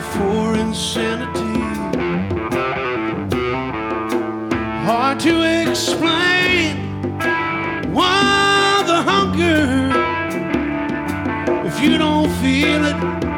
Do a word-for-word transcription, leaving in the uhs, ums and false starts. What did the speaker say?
for insanity. Hard to explain why the hunger if you don't feel it.